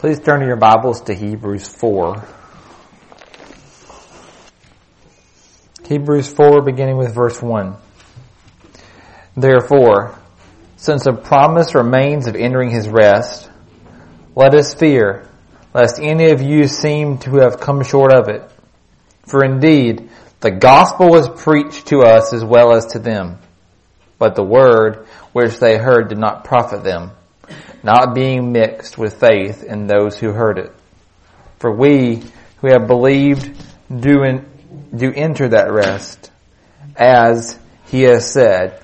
Please turn to your Bibles to Hebrews 4. Hebrews 4, beginning with verse 1. Therefore, since a promise remains of entering his rest, let us fear, lest any of you seem to have come short of it. For indeed, the gospel was preached to us as well as to them. But the word which they heard did not profit them, not being mixed with faith in those who heard it. For we who have believed do enter that rest, as he has said,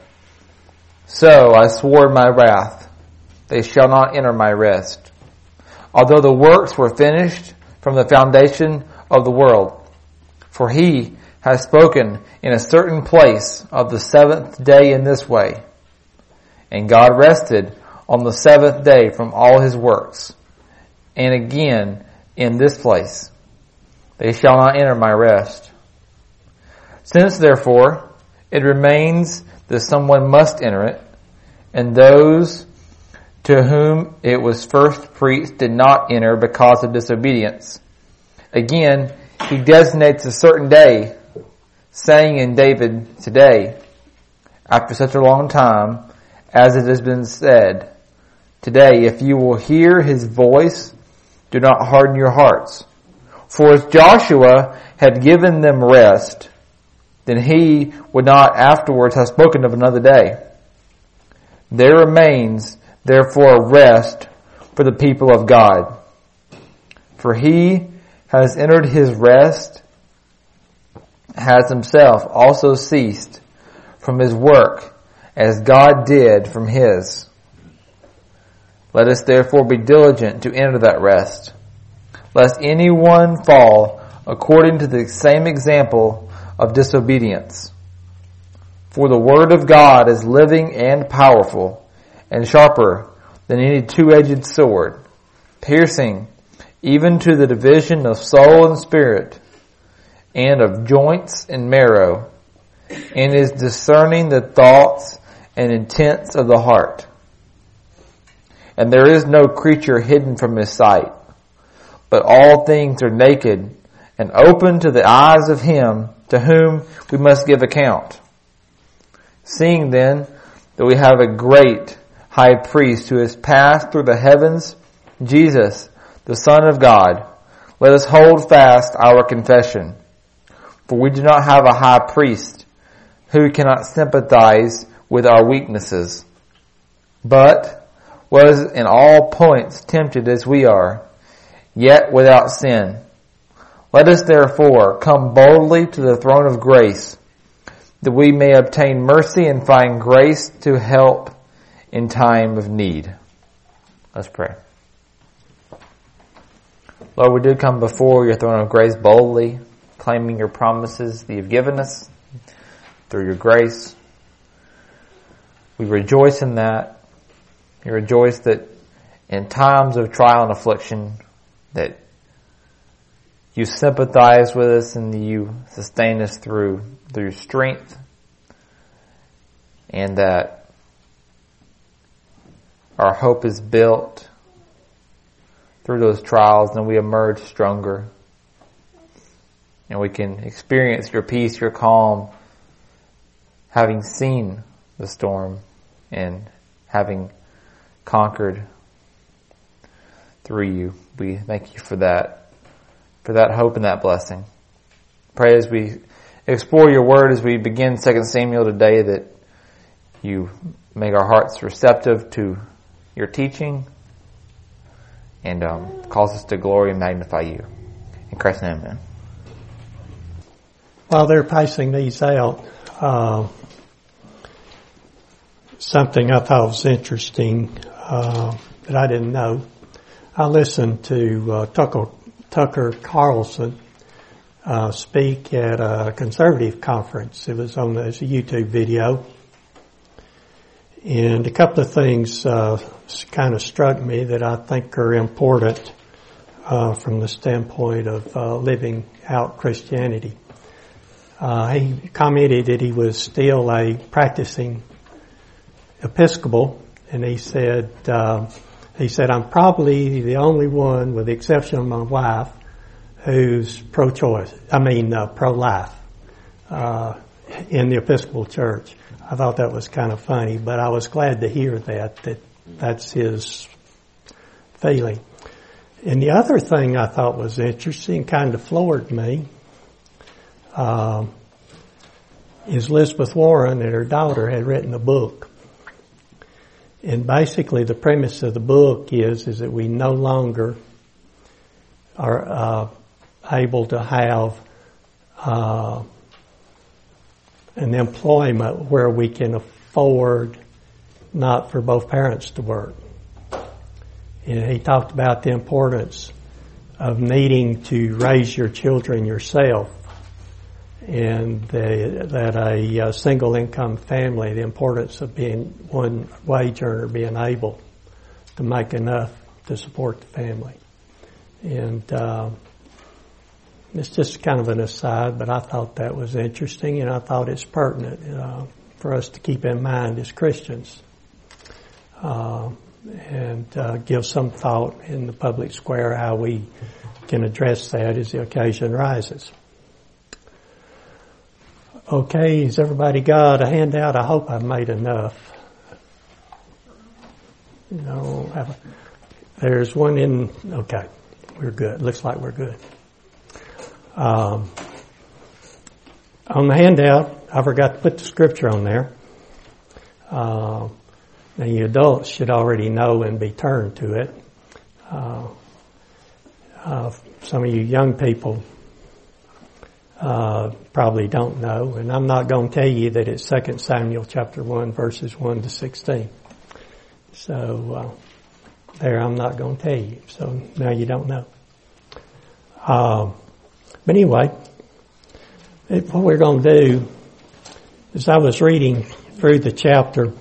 So I swore in my wrath, they shall not enter my rest. Although the works were finished from the foundation of the world. For he has spoken in a certain place of the seventh day in this way. And God rested on the seventh day from all his works. And again in this place, they shall not enter my rest. Since therefore it remains that someone must enter it, and those to whom it was first preached did not enter because of disobedience. Again, he designates a certain day, saying in David today, after such a long time, as it has been said, Today, if you will hear his voice, do not harden your hearts. For as Joshua had given them rest, then he would not afterwards have spoken of another day. There remains, therefore, a rest for the people of God. For he has entered his rest, has himself also ceased from his work, as God did from his. Let us therefore be diligent to enter that rest, lest anyone fall according to the same example of disobedience. For the word of God is living and powerful, and sharper than any two-edged sword, piercing even to the division of soul and spirit, and of joints and marrow, and is discerning the thoughts and intents of the heart. And there is no creature hidden from his sight, but all things are naked and open to the eyes of him to whom we must give account. Seeing then that we have a great high priest who has passed through the heavens, Jesus, the Son of God, let us hold fast our confession. For we do not have a high priest who cannot sympathize with our weaknesses, but was in all points tempted as we are, yet without sin. Let us therefore come boldly to the throne of grace, that we may obtain mercy and find grace to help in time of need. Let's pray. Lord, we do come before your throne of grace boldly, claiming your promises that you've given us through your grace. We rejoice in that. We rejoice that in times of trial and affliction that you sympathize with us and you sustain us through your strength, and that our hope is built through those trials and we emerge stronger. And we can experience your peace, your calm, having seen the storm and having conquered through you. We thank you for that hope and that blessing. Pray as we explore your word, as we begin 2 Samuel today, that you make our hearts receptive to your teaching and cause us to glory and magnify you. In Christ's name, amen. While they're passing these out, something I thought was interesting that I didn't know. I listened to Tucker Carlson speak at a conservative conference. It was on as a YouTube video. And a couple of things kind of struck me that I think are important from the standpoint of living out Christianity. He commented that he was still a practicing Episcopal, and he said he said, I'm probably the only one, with the exception of my wife, who's pro-life, in the Episcopal Church. I thought that was kind of funny, but I was glad to hear that's his feeling. And the other thing I thought was interesting, kind of floored me, is Elizabeth Warren and her daughter had written a book. And basically the premise of the book is that we no longer are able to have an employment where we can afford not for both parents to work. And he talked about the importance of needing to raise your children yourself, and that a single income family, the importance of being one wage earner, being able to make enough to support the family. And it's just kind of an aside, but I thought that was interesting, and I thought it's pertinent for us to keep in mind as Christians, and give some thought in the public square how we can address that as the occasion rises. Okay, has everybody got a handout? I hope I've made enough. There's one in, okay, we're good. Looks like we're good. On the handout, I forgot to put the scripture on there. Now, you adults should already know and be turned to it. Some of you young people probably don't know, and I'm not going to tell you that it's 2 Samuel chapter 1 verses 1 to 16. So there, I'm not going to tell you. So now you don't know. But anyway, what we're going to do is, I was reading through the chapter.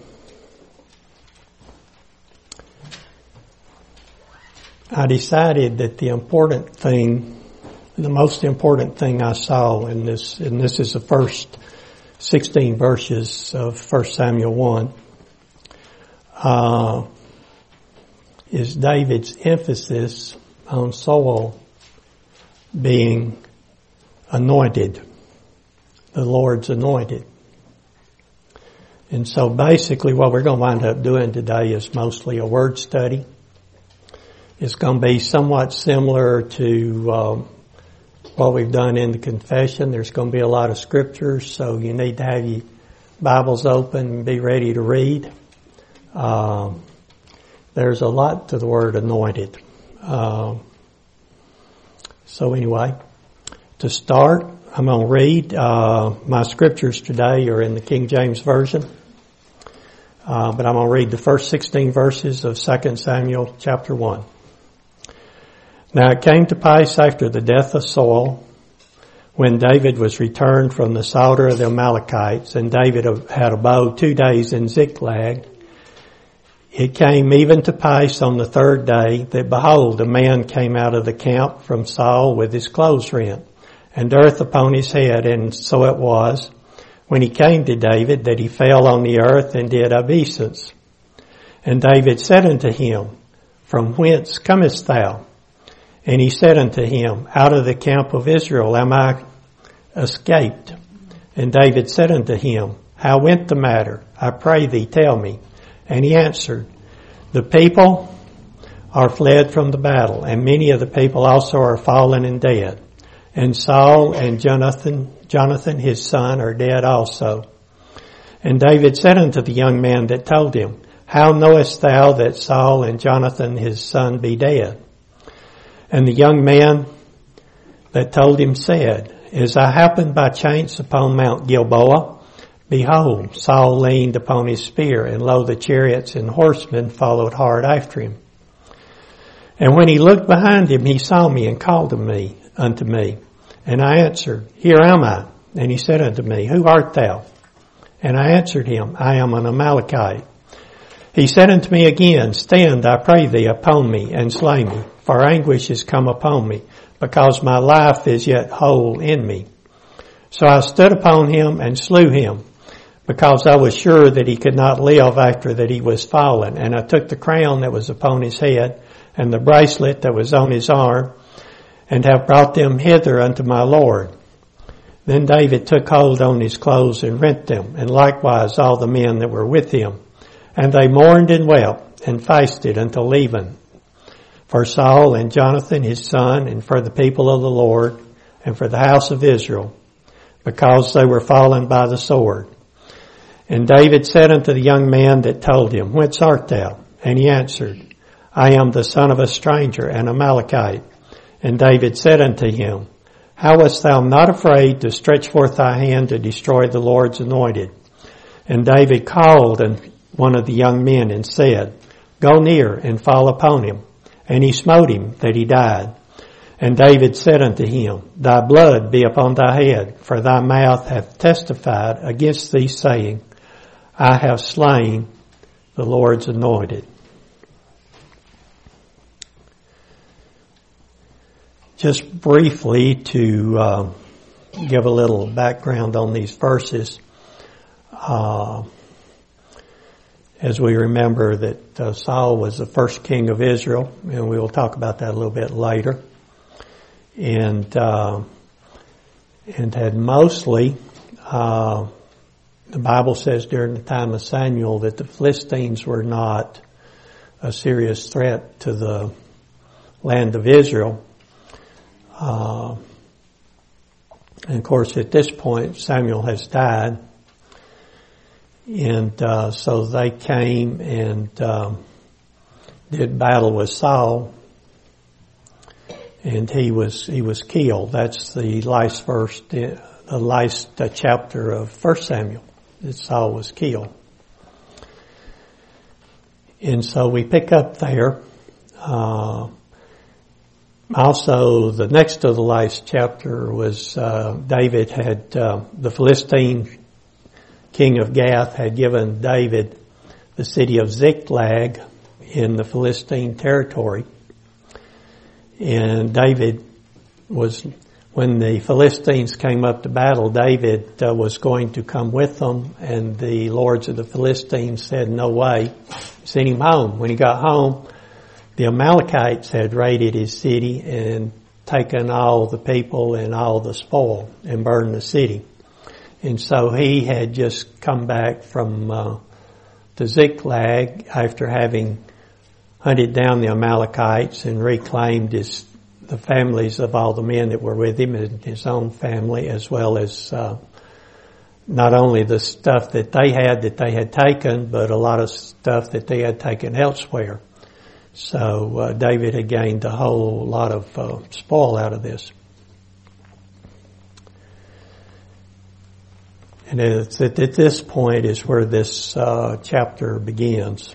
I decided that the most important thing I saw in this, and this is the first 16 verses of 1 Samuel 1, is David's emphasis on Saul being anointed, the Lord's anointed. And so basically what we're going to wind up doing today is mostly a word study. It's going to be somewhat similar to what we've done in the confession. There's going to be a lot of scriptures, so you need to have your Bibles open and be ready to read. There's a lot to the word anointed. So anyway, to start, I'm going to read. My scriptures today are in the King James Version. But I'm going to read the first 16 verses of 2 Samuel chapter 1. Now it came to pass after the death of Saul, when David was returned from the slaughter of the Amalekites, and David had abode 2 days in Ziklag, it came even to pass on the third day that, behold, a man came out of the camp from Saul with his clothes rent, and earth upon his head. And so it was, when he came to David, that he fell on the earth and did obeisance. And David said unto him, From whence comest thou? And he said unto him, Out of the camp of Israel am I escaped. And David said unto him, How went the matter? I pray thee, tell me. And he answered, The people are fled from the battle, and many of the people also are fallen and dead. And Saul and Jonathan his son are dead also. And David said unto the young man that told him, How knowest thou that Saul and Jonathan his son be dead? And the young man that told him said, As I happened by chance upon Mount Gilboa, behold, Saul leaned upon his spear, and lo, the chariots and horsemen followed hard after him. And when he looked behind him, he saw me and called unto me. And I answered, Here am I. And he said unto me, Who art thou? And I answered him, I am an Amalekite. He said unto me again, Stand, I pray thee, upon me, and slay me, for anguish is come upon me, because my life is yet whole in me. So I stood upon him and slew him. because I was sure that he could not live after that he was fallen. And I took the crown that was upon his head and the bracelet that was on his arm, and have brought them hither unto my Lord. Then David took hold on his clothes and rent them, and likewise all the men that were with him. And they mourned and wept and fasted until even, for Saul and Jonathan his son, and for the people of the Lord, and for the house of Israel, because they were fallen by the sword. And David said unto the young man that told him, Whence art thou? And he answered, I am the son of a stranger, an Amalekite. And David said unto him, How wast thou not afraid to stretch forth thy hand to destroy the Lord's anointed? And David called one of the young men and said, Go near and fall upon him. And he smote him that he died. And David said unto him, Thy blood be upon thy head, for thy mouth hath testified against thee, saying, I have slain the Lord's anointed. Just briefly to give a little background on these verses, as we remember that Saul was the first king of Israel, and we will talk about that a little bit later, and had mostly, the Bible says during the time of Samuel that the Philistines were not a serious threat to the land of Israel. And of course at this point Samuel has died, and so they came and did battle with Saul, and he was killed. That's the last verse, the last chapter of 1 Samuel, that Saul was killed. And so we pick up there. Also, the next to the last chapter was David had the Philistine king of Gath had given David the city of Ziklag in the Philistine territory. And David was, when the Philistines came up to battle, David was going to come with them, and the lords of the Philistines said, no way, sent him home. When he got home, the Amalekites had raided his city and taken all the people and all the spoil and burned the city. And so he had just come back from to Ziklag after having hunted down the Amalekites and reclaimed the families of all the men that were with him and his own family, as well as not only the stuff that they had taken, but a lot of stuff that they had taken elsewhere. So David had gained a whole lot of spoil out of this. And it's at this point is where this chapter begins.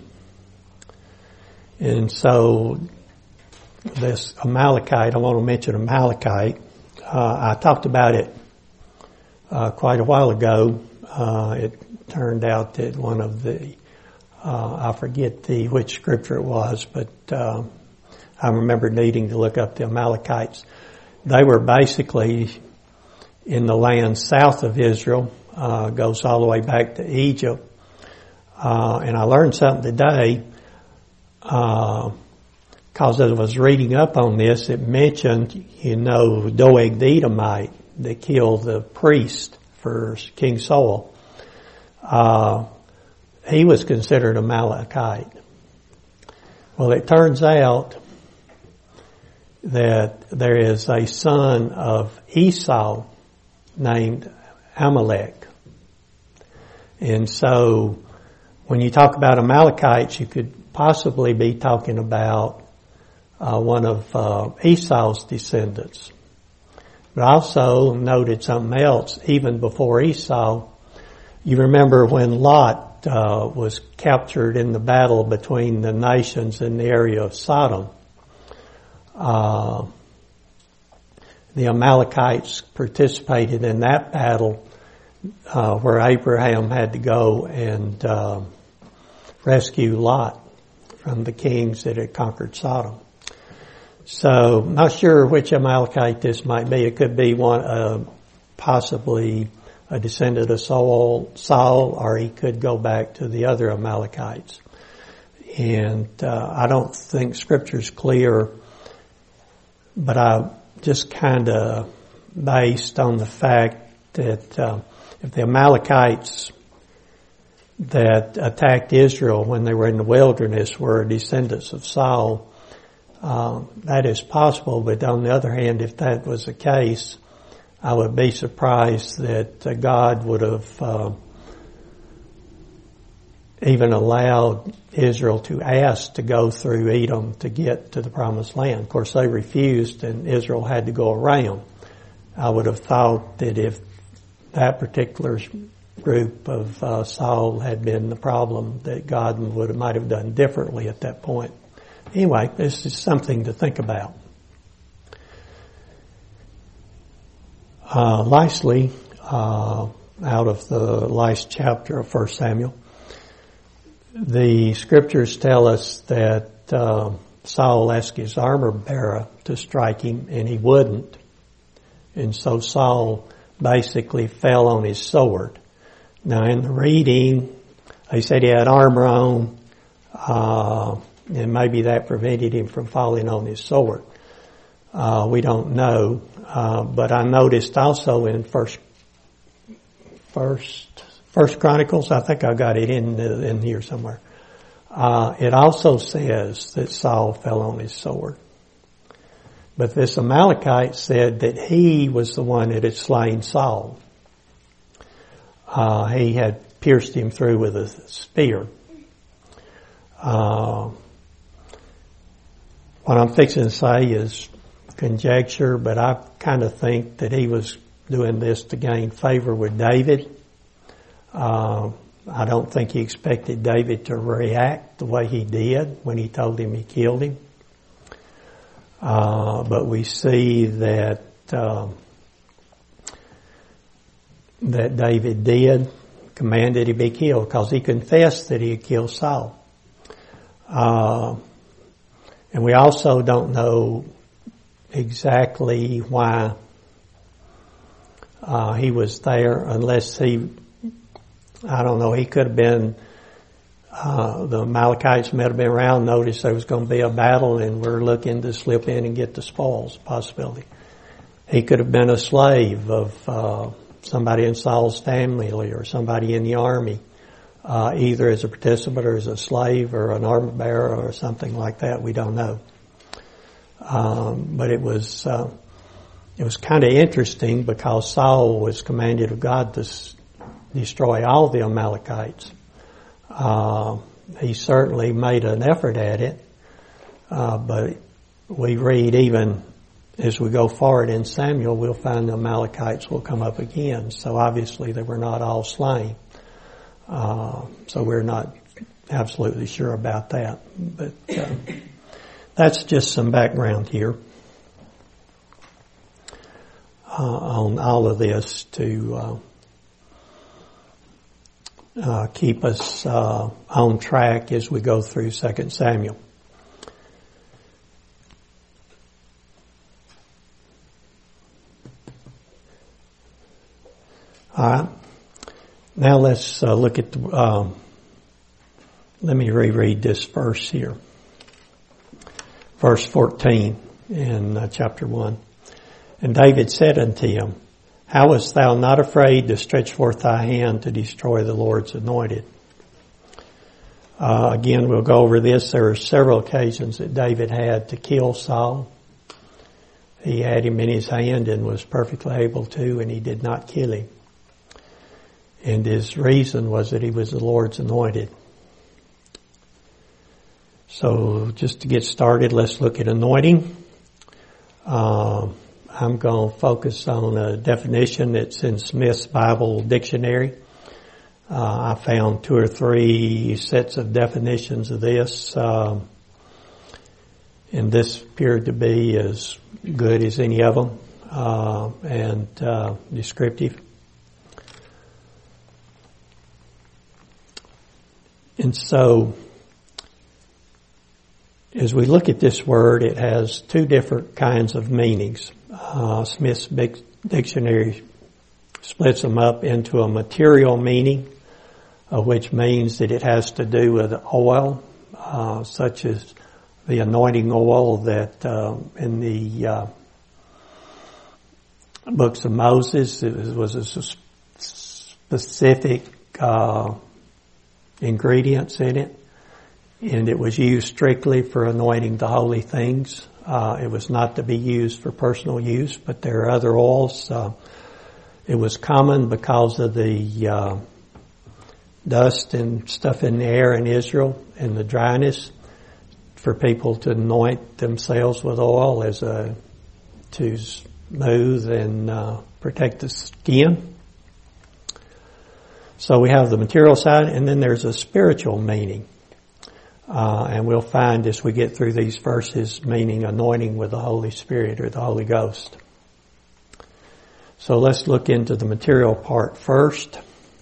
And so this Amalekite, I want to mention Amalekite. I talked about it quite a while ago. It turned out that one of the I forget which scripture it was, but I remember needing to look up the Amalekites. They were basically in the land south of Israel, goes all the way back to Egypt. And I learned something today, because as I was reading up on this, it mentioned, Doeg the Edomite that killed the priest for King Saul. He was considered a Amalekite. Well, it turns out that there is a son of Esau named Amalek. And so when you talk about Amalekites, you could possibly be talking about one of Esau's descendants. But I also noted something else, even before Esau. You remember when Lot was captured in the battle between the nations in the area of Sodom. The Amalekites participated in that battle where Abraham had to go and rescue Lot from the kings that had conquered Sodom. So, not sure which Amalekite this might be. It could be one, possibly a descendant of Saul, or he could go back to the other Amalekites. And I don't think Scripture's clear, but I just kind of based on the fact that if the Amalekites that attacked Israel when they were in the wilderness were descendants of Saul, that is possible. But on the other hand, if that was the case, I would be surprised that God would have even allowed Israel to ask to go through Edom to get to the Promised Land. Of course, they refused, and Israel had to go around. I would have thought that if that particular group of Saul had been the problem, that God might have done differently at that point. Anyway, this is something to think about. Lastly, out of the last chapter of 1 Samuel, the Scriptures tell us that Saul asked his armor bearer to strike him, and he wouldn't. And so Saul basically fell on his sword. Now in the reading, they said he had armor on, and maybe that prevented him from falling on his sword. We don't know, but I noticed also in First Chronicles, I think I got it in here somewhere. It also says that Saul fell on his sword. But this Amalekite said that he was the one that had slain Saul. He had pierced him through with a spear. What I'm fixing to say is conjecture, but I kind of think that he was doing this to gain favor with David. I don't think he expected David to react the way he did when he told him he killed him. But we see that that David did commanded he be killed because he confessed that he had killed Saul. And we also don't know exactly why he was there, unless he could have been, the Amalekites might have been around, noticed there was going to be a battle and we're looking to slip in and get the spoils, possibility. He could have been a slave of somebody in Saul's family or somebody in the army, either as a participant or as a slave or an armor bearer or something like that. We don't know. But it was kind of interesting because Saul was commanded of God to destroy all the Amalekites. He certainly made an effort at it, but we read even as we go forward in Samuel, we'll find the Amalekites will come up again. So obviously they were not all slain. So we're not absolutely sure about that. But that's just some background here on all of this to keep us on track as we go through 2 Samuel. All right. Now let's look at the, let me reread this verse here. Verse 14 in chapter 1. And David said unto him, How wast thou not afraid to stretch forth thy hand to destroy the Lord's anointed? Again, we'll go over this. There are several occasions that David had to kill Saul. He had him in his hand and was perfectly able to, and he did not kill him. And his reason was that he was the Lord's anointed. So just to get started, let's look at anointing. I'm going to focus on a definition that's in Smith's Bible Dictionary. I found 2 or 3 sets of definitions of this, and this appeared to be as good as any of them, and descriptive. And so, as we look at this word, it has 2 different kinds of meanings. Smith's Dictionary splits them up into a material meaning, which means that it has to do with oil, such as the anointing oil that in the books of Moses, it was a specific ingredients in it, and it was used strictly for anointing the holy things. It was not to be used for personal use, but there are other oils. It was common because of the dust and stuff in the air in Israel and the dryness for people to anoint themselves with oil to smooth and protect the skin. So we have the material side, and then there's a spiritual meaning. And we'll find as we get through these verses meaning anointing with the Holy Spirit or the Holy Ghost. So let's look into the material part first.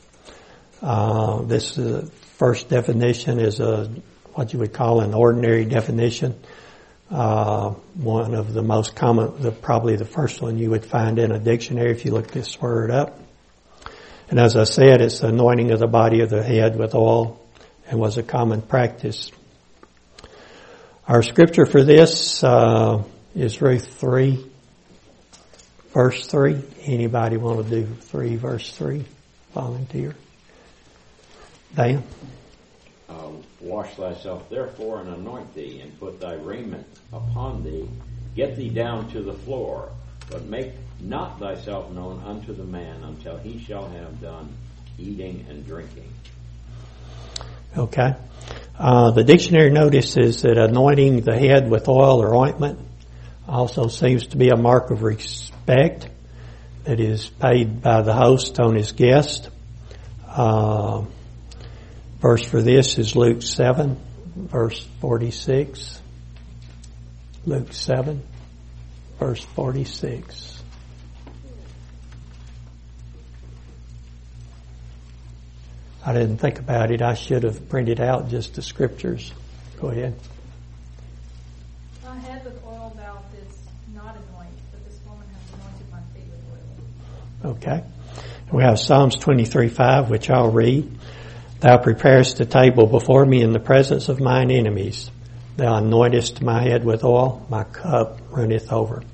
This first definition is what you would call an ordinary definition. One of the most common, probably the first one you would find in a dictionary if you look this word up. And as I said, it's the anointing of the body of the head with oil, and was a common practice. Our scripture for this is Ruth 3, verse 3. Anybody want to do 3, verse 3? Volunteer. Dan? Wash thyself therefore and anoint thee, and put thy raiment upon thee. Get thee down to the floor, but make not thyself known unto the man until he shall have done eating and drinking. Okay. The dictionary notices that anointing the head with oil or ointment also seems to be a mark of respect that is paid by the host on his guest. Verse for this is Luke 7, verse 46. Luke 7, verse 46. I didn't think about it. I should have printed out just the scriptures. Go ahead. My head with oil thou didst not anoint, but this woman hath anointed my feet with oil. Okay. We have Psalms 23:5, which I'll read. Thou preparest a table before me in the presence of mine enemies. Thou anointest my head with oil, my cup runneth over.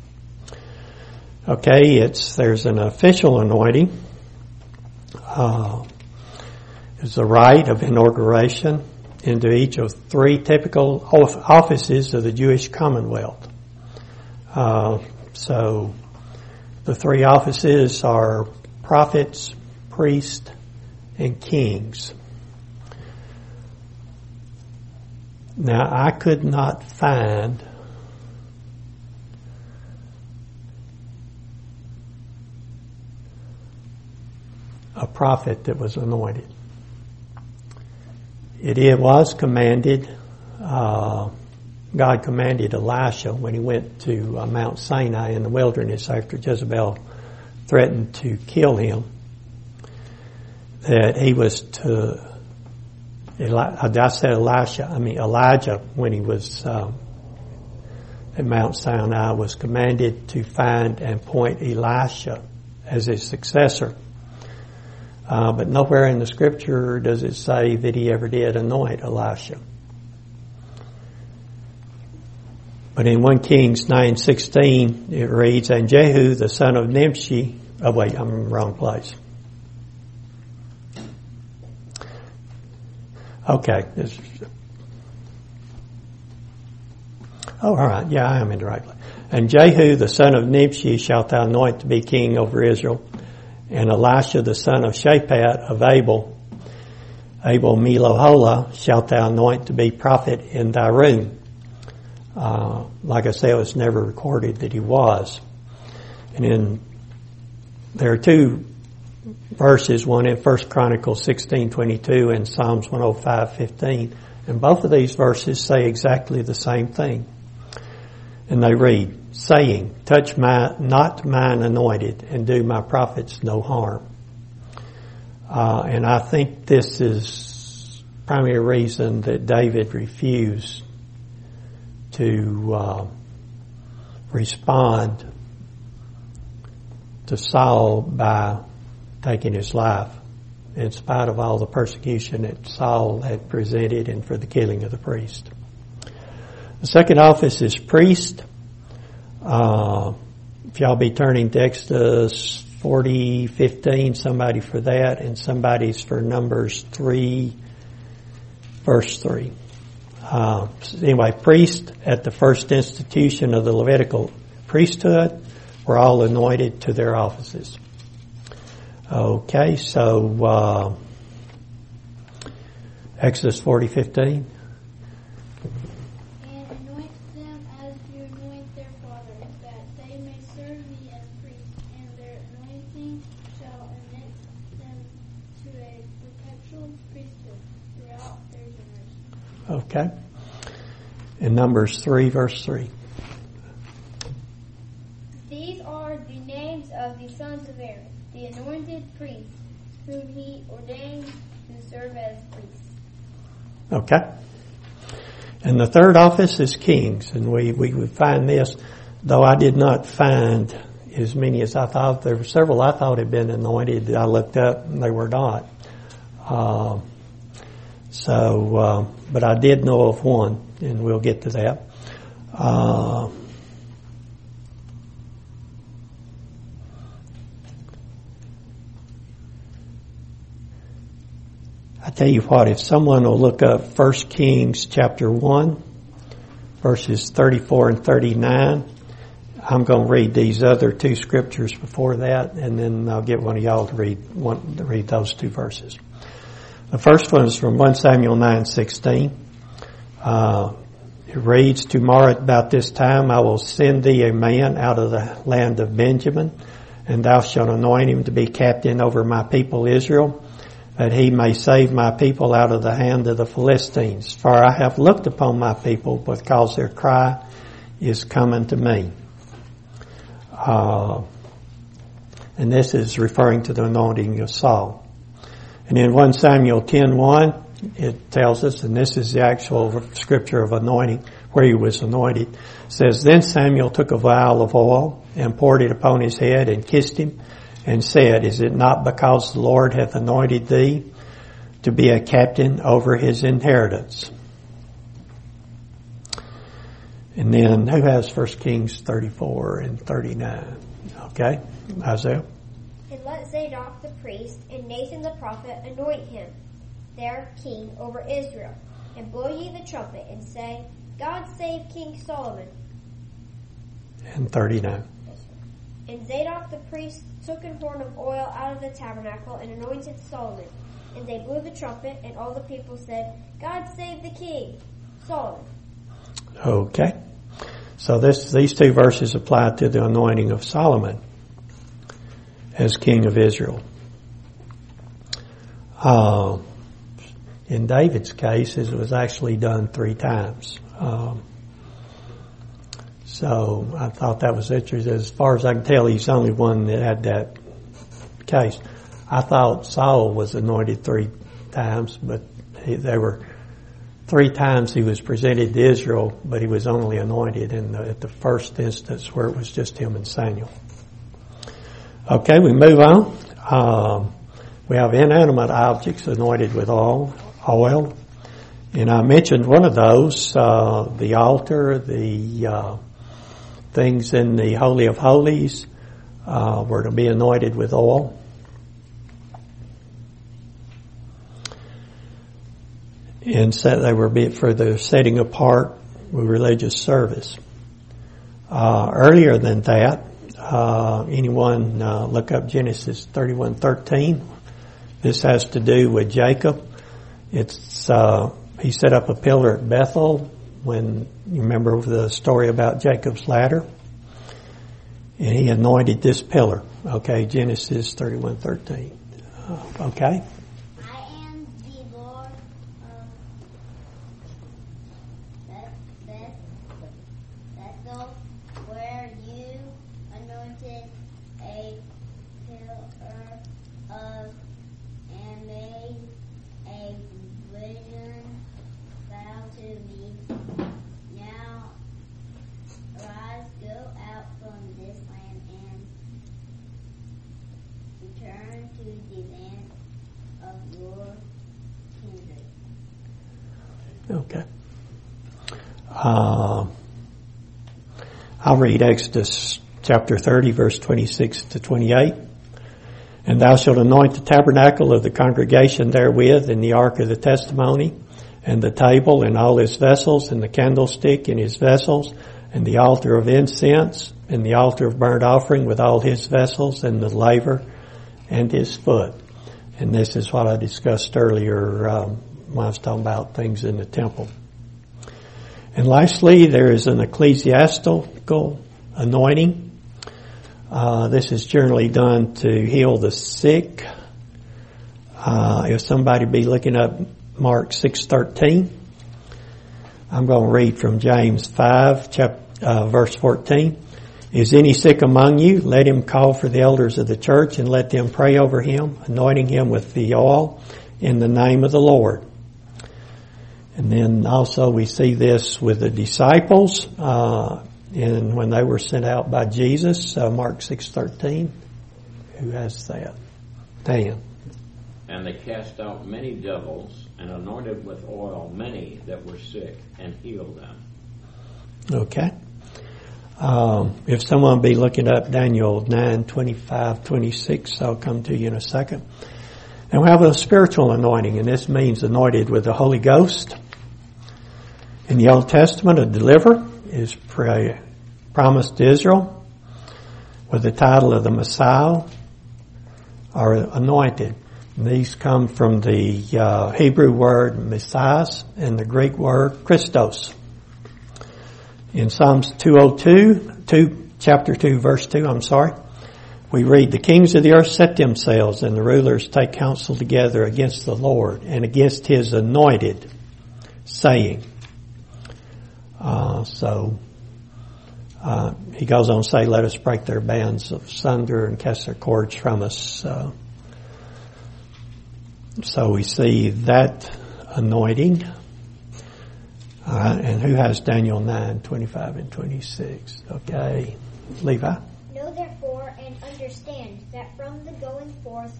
Okay, there's an official anointing. It's a rite of inauguration into each of 3 typical offices of the Jewish Commonwealth. So the 3 offices are prophets, priests, and kings. Now, I could not find a prophet that was anointed. It was commanded, God commanded Elisha when he went to Mount Sinai in the wilderness after Jezebel threatened to kill him, that he was to, I said Elijah, when he was at Mount Sinai, was commanded to find and appoint Elisha as his successor. But nowhere in the scripture does it say that he ever did anoint Elisha. But in 1 Kings 9:16 it reads, and Jehu the son of Nimshi, oh wait, I'm in the wrong place. Okay. Oh, alright, yeah, I am in the right place. And Jehu the son of Nimshi shalt thou anoint to be king over Israel. And Elisha the son of Shaphat of Abel Meloholah, shalt thou anoint to be prophet in thy room. Like I say, it was never recorded that he was. And then there are 2 verses, one in 1 Chronicles 16:22 and Psalms 105:15. And both of these verses say exactly the same thing. And they read, saying, touch not mine anointed, and do my prophets no harm. And I think this is primary reason that David refused to respond to Saul by taking his life, in spite of all the persecution that Saul had presented and for the killing of the priest. The second office is priest. If y'all be turning to Exodus 40:15, somebody for that, and somebody's for Numbers 3, verse 3. Anyway, priest at the first institution of the Levitical priesthood were all anointed to their offices. Okay, so Exodus 40:15. And anoint them as you anoint their fathers, that they may serve me as priests, and their anointing shall annex them to a perpetual priesthood throughout their generations. Okay. In Numbers 3, verse 3. These are the names of the sons of Aaron, the anointed priests, whom he ordained to serve as priests. Okay. And the third office is kings, and we would find this, though I did not find as many as I thought. There were several I thought had been anointed that I looked up, and they were not. But I did know of one, and we'll get to that. I tell you what, if someone will look up 1 Kings chapter 1, verses 34 and 39, I'm going to read these other two scriptures before that, and then I'll get one of y'all to read those two verses. The first one is from 1 Samuel 9:16. It reads, "Tomorrow at about this time I will send thee a man out of the land of Benjamin, and thou shalt anoint him to be captain over my people Israel, that he may save my people out of the hand of the Philistines. For I have looked upon my people, because their cry is coming to me." And this is referring to the anointing of Saul. And in 1 Samuel 10:1, it tells us, and this is the actual scripture of anointing, where he was anointed. It says, "Then Samuel took a vial of oil and poured it upon his head and kissed him and said, Is it not because the Lord hath anointed thee to be a captain over his inheritance?" And then who has 1 Kings 34 and 39? Okay, Isaiah. "And let Zadok the priest and Nathan the prophet anoint him, their king over Israel. And blow ye the trumpet, and say, God save King Solomon." And 39. And Zadok the priest took an horn of oil out of the tabernacle and anointed Solomon. And they blew the trumpet, and all the people said, God save the king, Solomon. Okay. So these two verses apply to the anointing of Solomon as king of Israel. In David's case, it was actually done 3 times. So I thought that was interesting. As far as I can tell, he's the only one that had that case. I thought Saul was anointed 3 times, but there were 3 times he was presented to Israel, but he was only anointed at the first instance where it was just him and Samuel. Okay, we move on. We have inanimate objects anointed with oil. And I mentioned one of those, the altar, the things in the Holy of Holies were to be anointed with oil. And so they were for the setting apart with religious service. Earlier than that, anyone look up Genesis 31:13. This has to do with Jacob. It's he set up a pillar at Bethel when you remember the story about Jacob's ladder, and he anointed this pillar. Okay, Genesis 31:13. Okay. I am the Lord Bethel, where you anointed a pillar of and made a vision vow to me. Now arise, go out from this land and I'll read Exodus chapter 30, verse 26 to 28. And thou shalt anoint the tabernacle of the congregation therewith, and the ark of the testimony, and the table, and all his vessels, and the candlestick and his vessels, and the altar of incense, and the altar of burnt offering with all his vessels, and the laver and his foot. And this is what I discussed earlier when I was talking about things in the temple. And lastly, there is an ecclesiastical anointing. This is generally done to heal the sick. If somebody be looking up Mark 6:13, I'm going to read from James 5, verse 14. Is any sick among you? Let him call for the elders of the church and let them pray over him, anointing him with the oil in the name of the Lord. And then also we see this with the disciples, and when they were sent out by Jesus, Mark 6:13. Who has that? Dan. And they cast out many devils and anointed with oil many that were sick and healed them. Okay. If someone be looking up Daniel 9:25-26, I'll come to you in a second. And we have a spiritual anointing, and this means anointed with the Holy Ghost. In the Old Testament, a deliverer is promised to Israel with the title of the Messiah or anointed. And these come from the Hebrew word Messias and the Greek word Christos. In Psalms chapter 2, verse 2, we read, the kings of the earth set themselves and the rulers take counsel together against the Lord and against his anointed, saying. He goes on to say, let us break their bands asunder and cast their cords from us. So we see that anointing. And who has Daniel 9:25-26? Okay, Levi. Know therefore and understand that from the going forth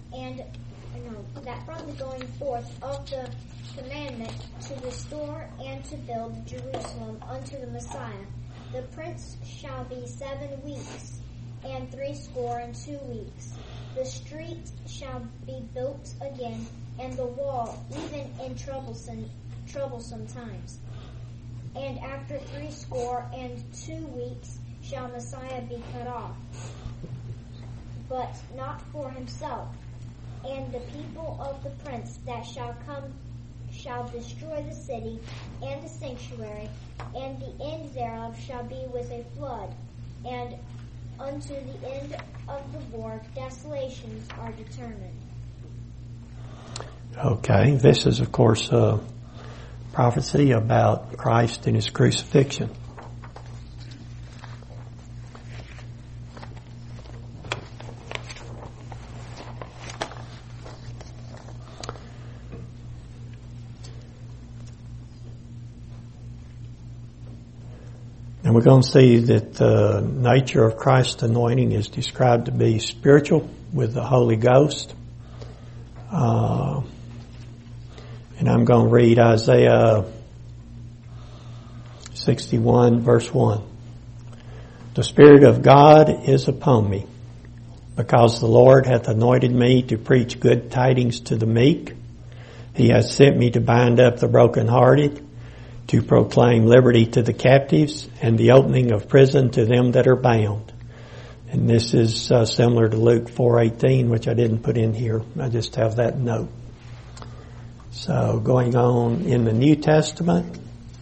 of the commandment to restore and to build Jerusalem unto the Messiah, the prince shall be 7 weeks, and 62 weeks. The street shall be built again, and the wall even in troublesome times. And after 62 weeks shall Messiah be cut off, but not for himself. And the people of the prince that shall come shall destroy the city and the sanctuary, and the end thereof shall be with a flood. And unto the end of the war desolations are determined. Okay, this is of course a prophecy about Christ and his crucifixion. And we're going to see that the nature of Christ's anointing is described to be spiritual with the Holy Ghost. And I'm going to read Isaiah 61 verse 1. The Spirit of God is upon me, because the Lord hath anointed me to preach good tidings to the meek. He hath sent me to bind up the brokenhearted, to proclaim liberty to the captives, and the opening of prison to them that are bound. And this is similar to Luke 4:18, which I didn't put in here. I just have that note. So going on in the New Testament,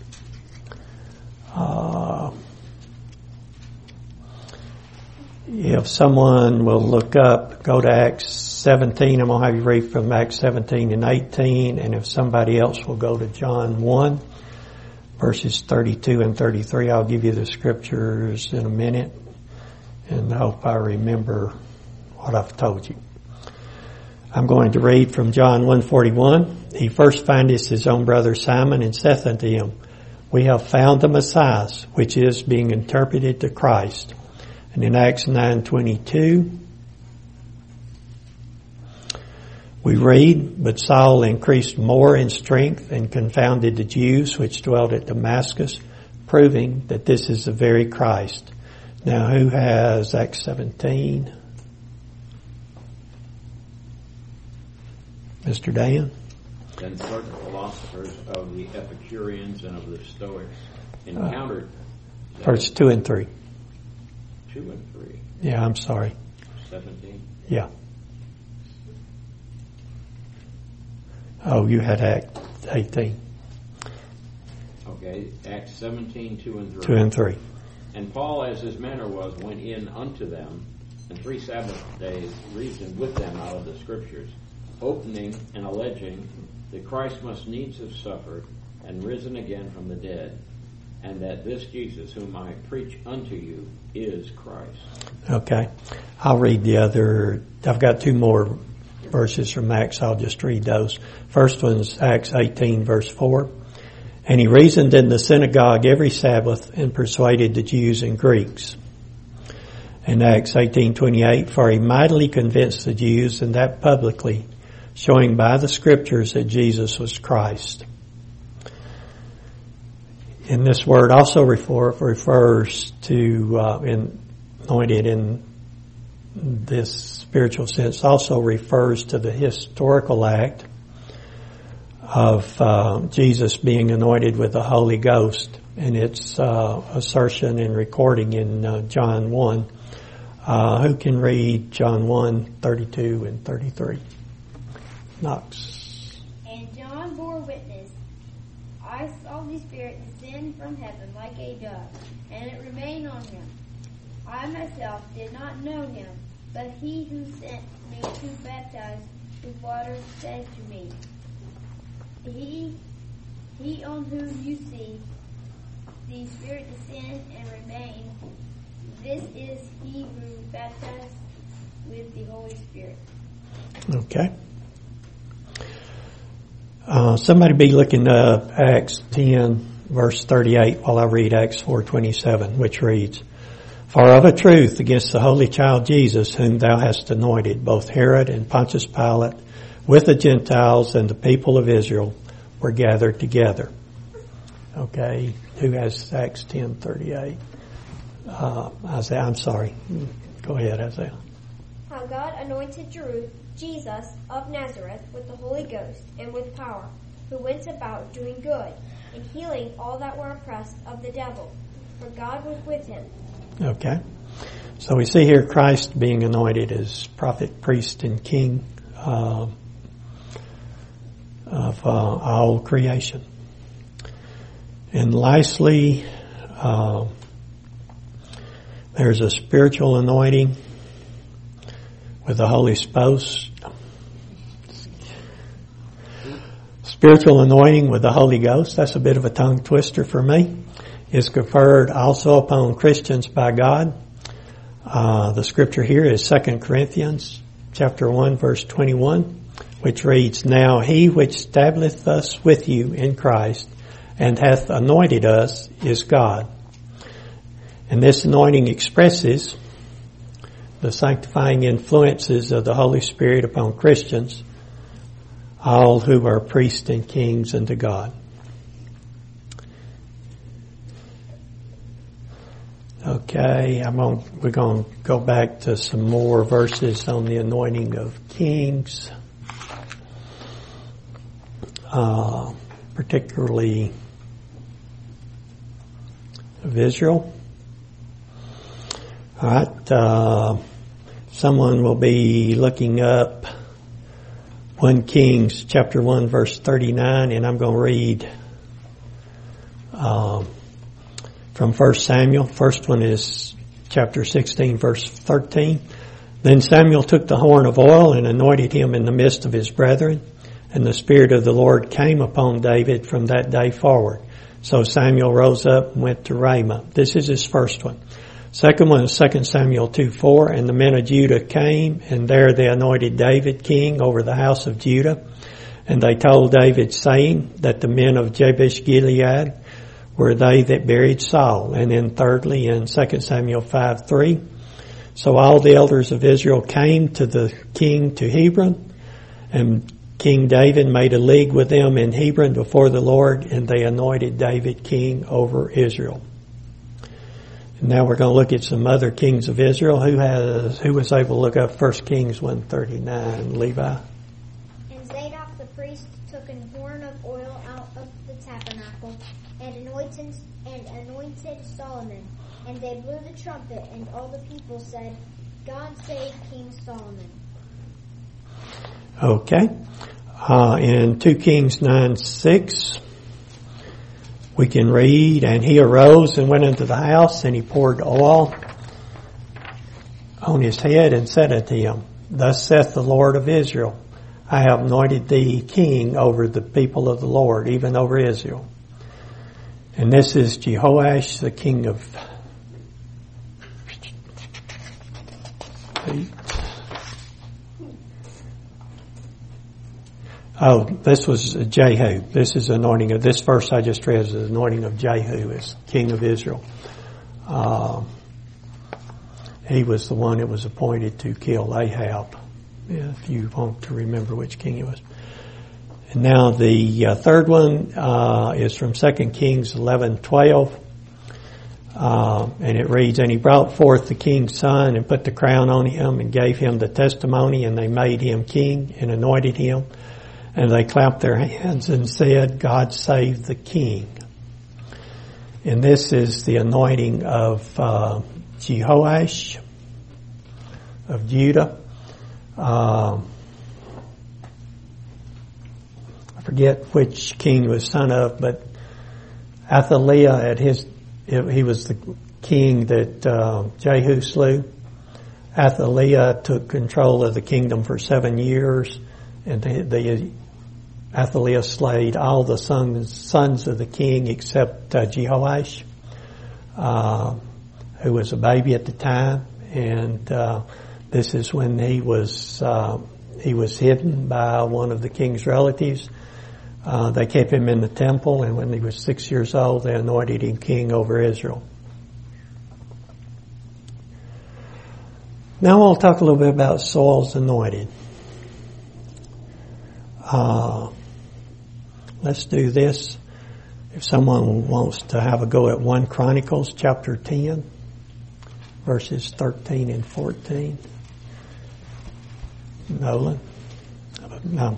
if someone will look up, go to Acts 17. I'm going to have you read from Acts 17 and 18. And if somebody else will go to John 1, verses 32 and 33, I'll give you the scriptures in a minute. And I hope I remember what I've told you. I'm going to read from John 1:41. He first findeth his own brother Simon, and saith unto him, we have found the Messiah, which is being interpreted to Christ. And in Acts 9:22, we read, but Saul increased more in strength and confounded the Jews which dwelt at Damascus, proving that this is the very Christ. Now, who has Acts 17? Mr. Dan? Then certain philosophers of the Epicureans and of the Stoics encountered Verse 2 and 3. 2 and 3. Yeah, I'm sorry. 17. Yeah. Oh, you had Act 18. Okay, Acts 17, 2 and 3. 2 and 3. And Paul, as his manner was, went in unto them, and 3 Sabbath days reasoned with them out of the Scriptures, opening and alleging that Christ must needs have suffered and risen again from the dead, and that this Jesus whom I preach unto you is Christ. Okay. I'll read the other. I've got 2 more verses from Acts. I'll just read those. First one's Acts 18, verse 4. And he reasoned in the synagogue every Sabbath and persuaded the Jews and Greeks. In Acts 18:28, for he mightily convinced the Jews, and that publicly, showing by the Scriptures that Jesus was Christ. And this word also refers to, anointed in this spiritual sense, also refers to the historical act of Jesus being anointed with the Holy Ghost, and its assertion and recording in John 1. Who can read John 1, 32 and 33? Knox. And John bore witness, I saw the Spirit descend from heaven like a dove, and it remained on him. I myself did not know him, but he who sent me to baptize with water said to me, He on whom you see the Spirit descend and remain, this is he who baptized with the Holy Spirit. Okay. Somebody be looking up Acts 10, verse 38, while I read Acts 4:27, which reads, For of a truth against the holy child Jesus, whom thou hast anointed, both Herod and Pontius Pilate, with the Gentiles and the people of Israel, were gathered together. Okay, who has Acts 10:38? Isaiah, I'm sorry. Go ahead, Isaiah. How God anointed Jesus of Nazareth with the Holy Ghost and with power, who went about doing good and healing all that were oppressed of the devil, for God was with him. Okay. So we see here Christ being anointed as prophet, priest, and king of all creation. And lastly, there's a spiritual anointing with the Holy Ghost. Spiritual anointing with the Holy Ghost, that's a bit of a tongue twister for me, is conferred also upon Christians by God. The scripture here is 2 Corinthians chapter 1, verse 21, which reads, Now he which establisheth us with you in Christ and hath anointed us is God. And this anointing expresses the sanctifying influences of the Holy Spirit upon Christians, all who are priests and kings unto God. Okay, we're going to go back to some more verses on the anointing of kings, particularly of Israel. All right, someone will be looking up 1 Kings chapter 1 verse 39, and I'm going to read from 1 Samuel. First one is chapter 16 verse 13. Then Samuel took the horn of oil and anointed him in the midst of his brethren, and the Spirit of the Lord came upon David from that day forward. So Samuel rose up and went to Ramah. This is his first one. Second one is 2 Samuel 2:4, and the men of Judah came, and there they anointed David king over the house of Judah. And they told David, saying that the men of Jabesh Gilead were they that buried Saul. And then thirdly, in 2 Samuel 5:3, so all the elders of Israel came to the king to Hebron, and King David made a league with them in Hebron before the Lord, and they anointed David king over Israel. And now we're going to look at some other kings of Israel. Who was able to look up 1 Kings 1:39? Levi. And Zadok the priest took an horn of oil out of the tabernacle and anointed Solomon. And they blew the trumpet, and all the people said, God save King Solomon. Okay. In 2 Kings 9:6, we can read, and he arose and went into the house, and he poured oil on his head and said unto him, Thus saith the Lord of Israel, I have anointed thee king over the people of the Lord, even over Israel. And this is Jehoash, the king of this was Jehu. This is anointing of, this verse I just read is the anointing of Jehu as king of Israel. He was the one that was appointed to kill Ahab, if you want to remember which king it was. And now the third one is from 2 Kings 11:12. And it reads, And he brought forth the king's son and put the crown on him and gave him the testimony, and they made him king and anointed him. And they clapped their hands and said, God save the king. And this is the anointing of Jehoash of Judah. I forget which king he was son of, but Athaliah he was the king that Jehu slew. Athaliah took control of the kingdom for 7 years, and Athaliah slayed all the sons of the king except Jehoash, who was a baby at the time. And this is when he was hidden by one of the king's relatives. They kept him in the temple, and when he was 6 years old, they anointed him king over Israel. Now I'll talk a little bit about Saul's anointed. Let's do this. If someone wants to have a go at 1 Chronicles chapter 10, verses 13 and 14. Nolan? No.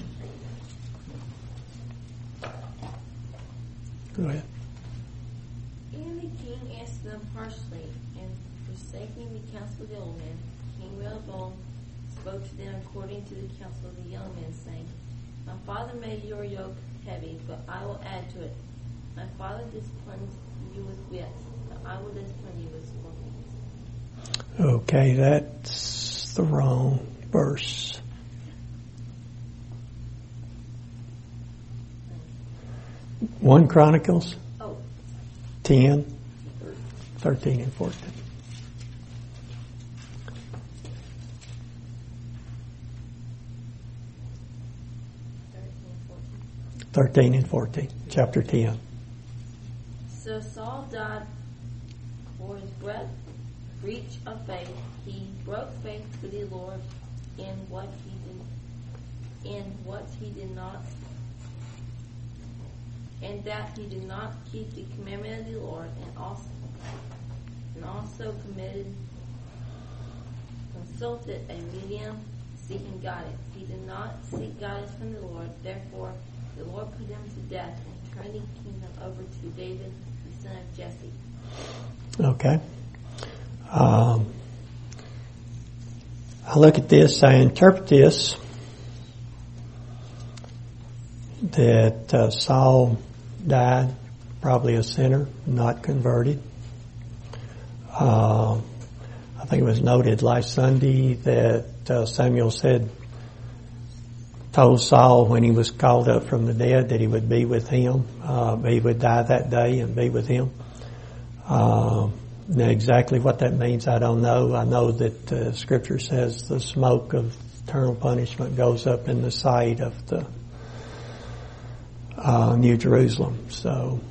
Go ahead. And the king answered them harshly, and forsaking the counsel of the old men, King Rehoboam spoke to them according to the counsel of the young men, saying, My father made your yoke heavy, but I will add to it. My father disciplined you with whips, but I will discipline you with scorpions. Okay, that's the wrong verse. One Chronicles 10, 13 and 14. Chapter 10. So Saul died for his breach of faith. He broke faith with the Lord in what he did not, and that he did not keep the commandment of the Lord, and also consulted a medium seeking guidance. He did not seek guidance from the Lord, therefore the Lord put him to death and turned the kingdom over to David, the son of Jesse. Okay. I look at this, I interpret this, that Saul died probably a sinner, not converted. I think it was noted last Sunday that Samuel told Saul when he was called up from the dead that he would be with him. He would die that day and be with him. Now exactly what that means, I don't know. I know that Scripture says the smoke of eternal punishment goes up in the sight of the New Jerusalem. So,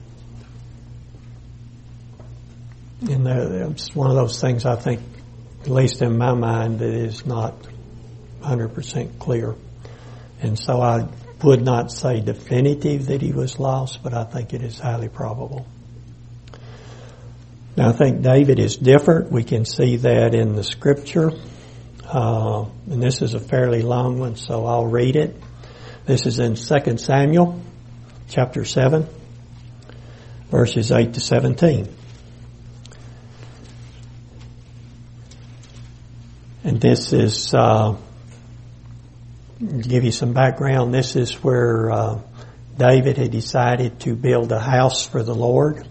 it's one of those things I think, at least in my mind, that is not 100% clear. And so I would not say definitive that he was lost, but I think it is highly probable. Now I think David is different. We can see that in the scripture. And this is a fairly long one, so I'll read it. This is in 2 Samuel chapter 7, verses 8 to 17. And this is, to give you some background, this is where David had decided to build a house for the Lord.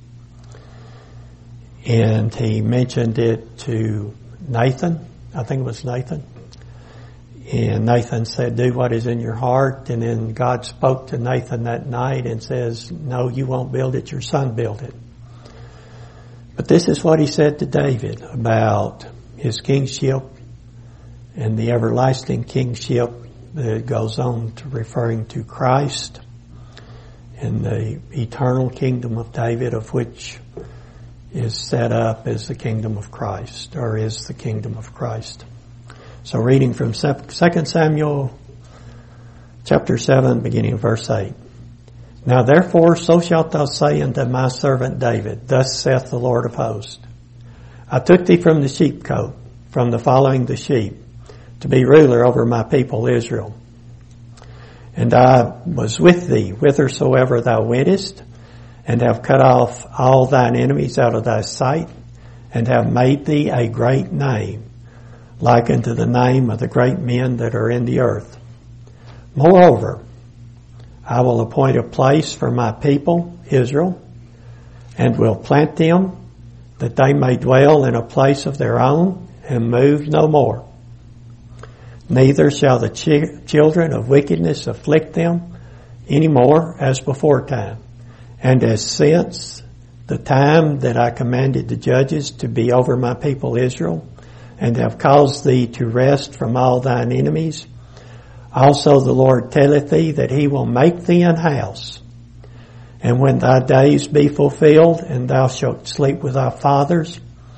And he mentioned it to Nathan. I think it was Nathan. And Nathan said, do what is in your heart. And then God spoke to Nathan that night and says, no, you won't build it, your son built it. But this is what he said to David about his kingship and the everlasting kingship that goes on to referring to Christ and the eternal kingdom of David, of which is set up as the kingdom of Christ, or is the kingdom of Christ. So reading from 2 Samuel chapter 7, beginning of verse 8. Now therefore so shalt thou say unto my servant David, thus saith the Lord of hosts, I took thee from the sheepcote, from the following the sheep, to be ruler over my people Israel. And I was with thee whithersoever thou wentest, and have cut off all thine enemies out of thy sight, and have made thee a great name, like unto the name of the great men that are in the earth. Moreover, I will appoint a place for my people, Israel, and will plant them, that they may dwell in a place of their own, and move no more. Neither shall the children of wickedness afflict them any more as before time, and as since the time that I commanded the judges to be over my people Israel, and have caused thee to rest from all thine enemies. Also the Lord telleth thee that he will make thee an house. And when thy days be fulfilled, and thou shalt sleep with thy fathers,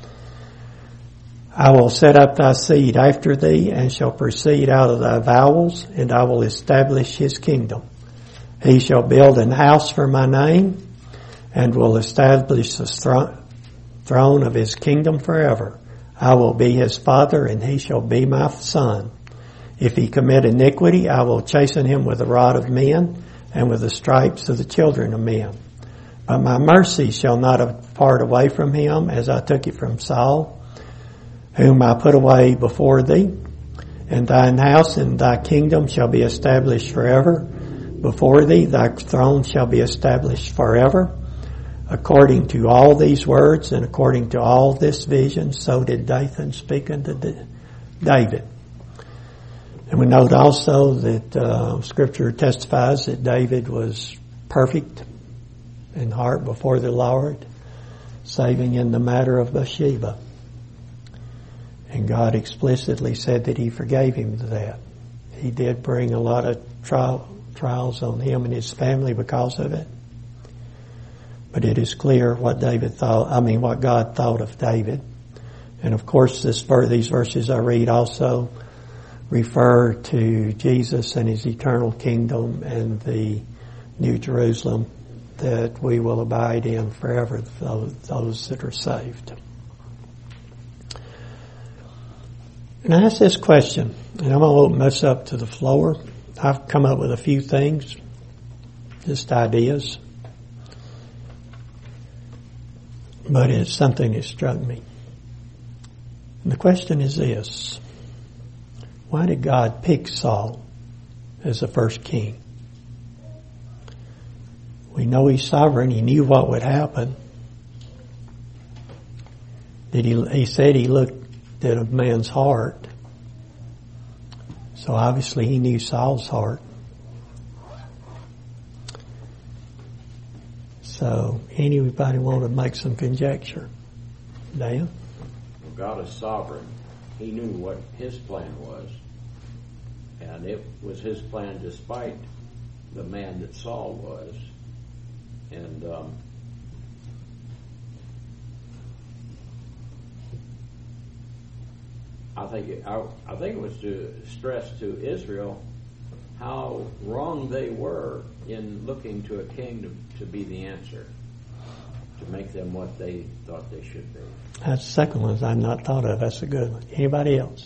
I will set up thy seed after thee, and shall proceed out of thy bowels, and I will establish his kingdom. He shall build an house for my name, and will establish the throne of his kingdom forever. I will be his father, and he shall be my son. If he commit iniquity, I will chasten him with the rod of men, and with the stripes of the children of men. But my mercy shall not depart away from him, as I took it from Saul, whom I put away before thee. And thine house and thy kingdom shall be established forever. Before thee thy throne shall be established forever. According to all these words and according to all this vision, so did Nathan speak unto David. And we note also that Scripture testifies that David was perfect in heart before the Lord, saving in the matter of Bathsheba. And God explicitly said that he forgave him that. He did bring a lot of trials on him and his family because of it. But it is clear what what God thought of David. And of course these verses I read also refer to Jesus and his eternal kingdom and the New Jerusalem that we will abide in forever, those that are saved. And I ask this question, and I'm going to open this up to the floor. I've come up with a few things, just ideas. But it's something that struck me. And the question is this: why did God pick Saul as the first king? We know he's sovereign. He knew what would happen. He said he looked at a man's heart. So obviously he knew Saul's heart. So anybody want to make some conjecture? Dan? Well, God is sovereign. He knew what his plan was. And it was his plan despite the man that Saul was. And I think it was to stress to Israel how wrong they were in looking to a king to be the answer, to make them what they thought they should be. That's the second one I've not thought of. That's a good one. Anybody else?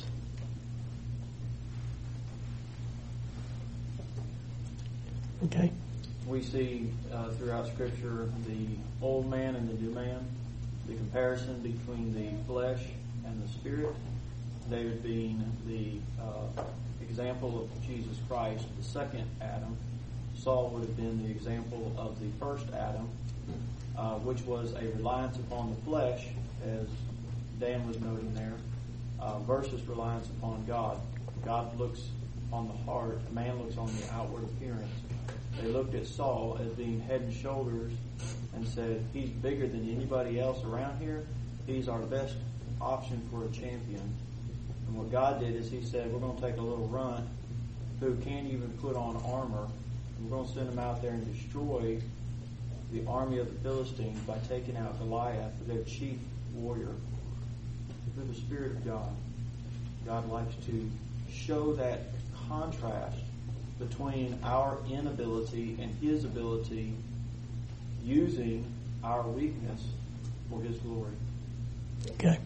Okay. We see throughout Scripture the old man and the new man, the comparison between the flesh and the spirit. David being the example of Jesus Christ, the second Adam. Saul would have been the example of the first Adam, which was a reliance upon the flesh, as Dan was noting there, versus reliance upon God. God looks on the heart, man looks on the outward appearance. They looked at Saul as being head and shoulders and said, he's bigger than anybody else around here. He's our best option for a champion. And what God did is he said, we're going to take a little runt who can't even put on armor. And we're going to send him out there and destroy the army of the Philistines by taking out Goliath, their chief warrior. Through the Spirit of God, God likes to show that contrast between our inability and His ability, using our weakness for His glory. Okay.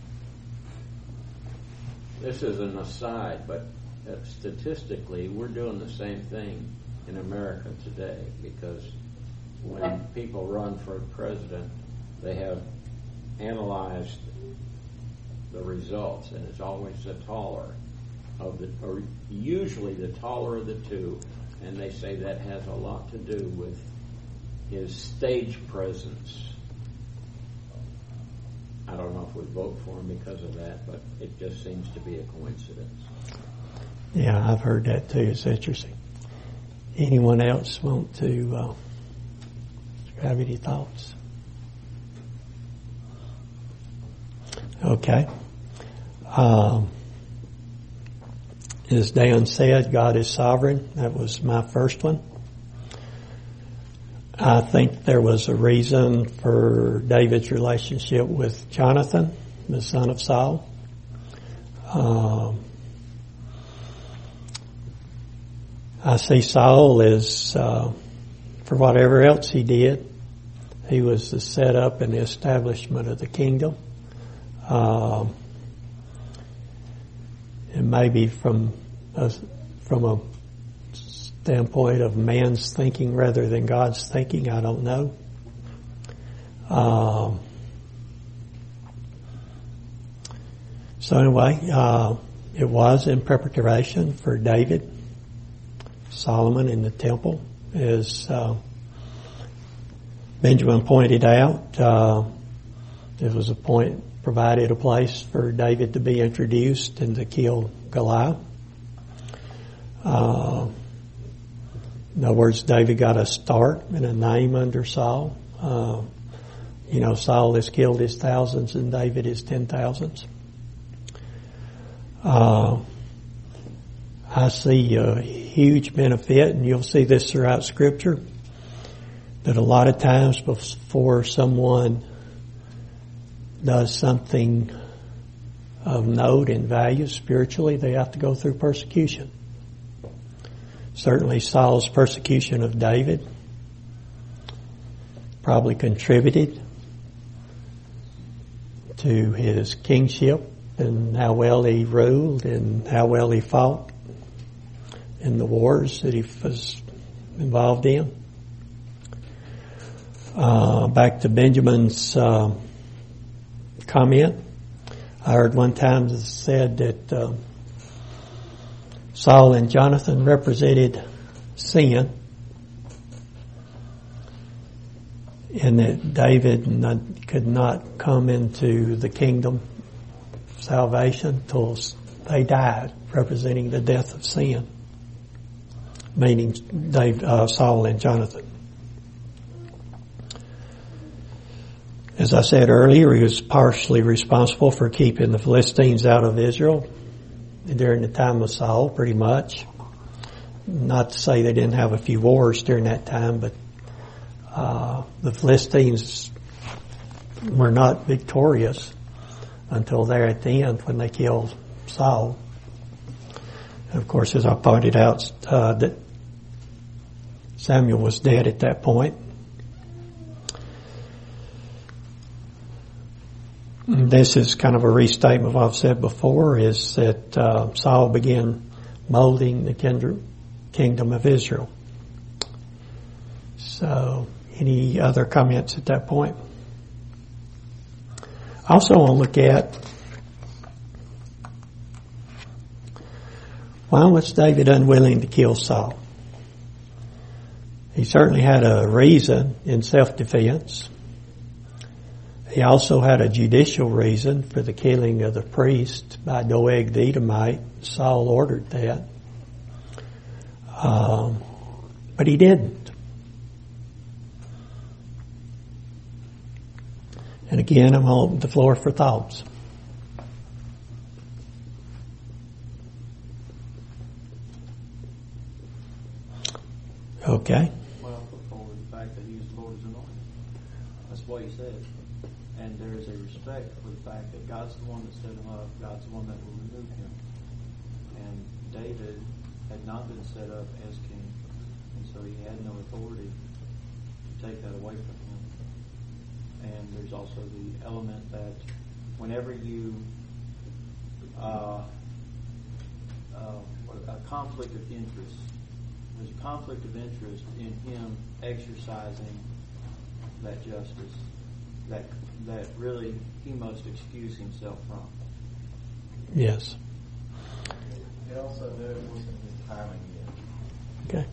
This is an aside, but statistically, we're doing the same thing in America today, because when people run for president, they have analyzed the results, and it's always the taller of the, or usually the taller of the two, and they say that has a lot to do with his stage presence. I don't know if we vote for him because of that, but it just seems to be a coincidence. Yeah, I've heard that too. It's interesting. Anyone else want to have any thoughts? Okay. As Dan said, God is sovereign. That was my first one. I think there was a reason for David's relationship with Jonathan, the son of Saul. I see Saul as, for whatever else he did, he was the setup and the establishment of the kingdom. And maybe from a standpoint of man's thinking rather than God's thinking, I don't know. So anyway, it was in preparation for David, Solomon in the temple, as Benjamin pointed out. There was provided a place for David to be introduced and to kill Goliath. In other words, David got a start and a name under Saul. Saul has killed his thousands and David his 10,000s. I see a huge benefit, and you'll see this throughout Scripture, that a lot of times before someone does something of note and value spiritually, they have to go through persecution. Certainly Saul's persecution of David probably contributed to his kingship and how well he ruled and how well he fought in the wars that he was involved in. Back to Benjamin's comment, I heard one time it said that Saul and Jonathan represented sin, and that David could not come into the kingdom of salvation till they died, representing the death of sin, meaning Saul and Jonathan. As I said earlier, he was partially responsible for keeping the Philistines out of Israel during the time of Saul, pretty much. Not to say they didn't have a few wars during that time, but the Philistines were not victorious until there at the end when they killed Saul. And of course, as I pointed out, that Samuel was dead at that point. This is kind of a restatement of what I've said before, is that Saul began molding the kingdom of Israel. So, any other comments at that point? I also want to look at why was David unwilling to kill Saul? He certainly had a reason in self-defense. He also had a judicial reason for the killing of the priest by Doeg the Edomite. Saul ordered that. But he didn't. And again, I'm on the floor for thoughts. Okay. Well, I put forward the fact that he was the Lord's anointed. That's what he said. And there is a respect for the fact that God's the one that set him up. God's the one that will remove him. And David had not been set up as king, and so he had no authority to take that away from him. And there's also the element that whenever you a conflict of interest, there's a conflict of interest in him exercising that justice that really he must excuse himself from. Yes. He also knew it wasn't his timing yet. Okay.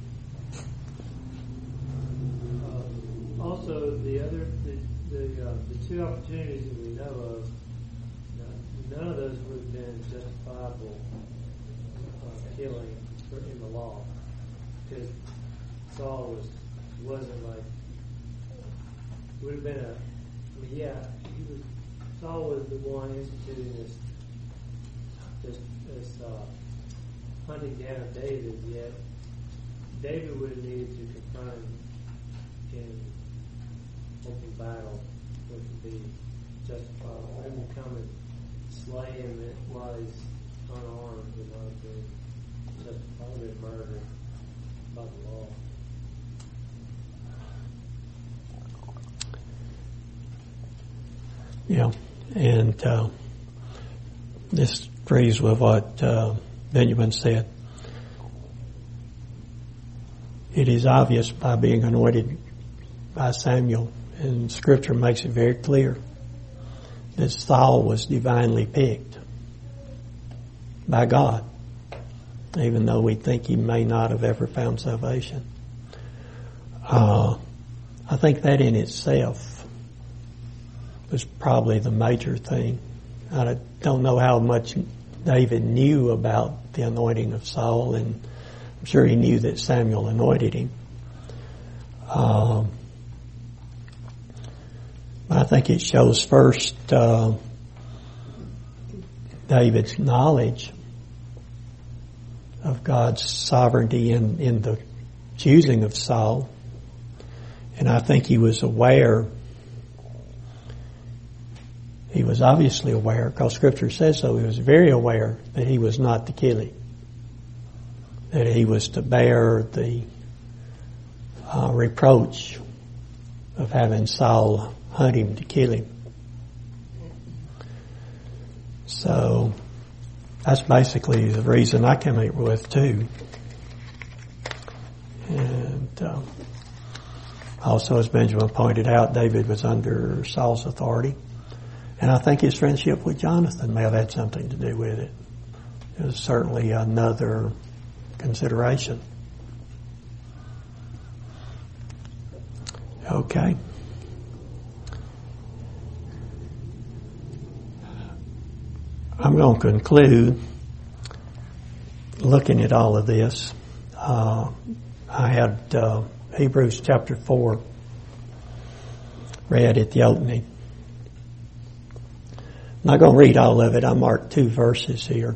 Also, the two opportunities that we know of, none of those would have been justifiable killing in the law, because Saul wasn't like, it would have been Saul was the one instituting this hunting down of David, yet David would have needed to confront him in open battle, which would be justifiable. For him to come and slay him while he's unarmed would not have been justifiable, murder by the law. Yeah, and this agrees with what Benjamin said. It is obvious by being anointed by Samuel, and Scripture makes it very clear that Saul was divinely picked by God, even though we think he may not have ever found salvation. I think that in itself was probably the major thing. I don't know how much David knew about the anointing of Saul, and I'm sure he knew that Samuel anointed him. But I think it shows first David's knowledge of God's sovereignty in the choosing of Saul. And I think he was aware. He was obviously aware, because Scripture says so. He was very aware that he was not to kill him, that he was to bear the reproach of having Saul hunt him to kill him. So that's basically the reason I came up with too. And also, as Benjamin pointed out, David was under Saul's authority. And I think his friendship with Jonathan may have had something to do with it. It was certainly another consideration. Okay. I'm going to conclude looking at all of this. I had Hebrews chapter 4 read at the opening. I'm not going to read all of it. I marked 2 verses here.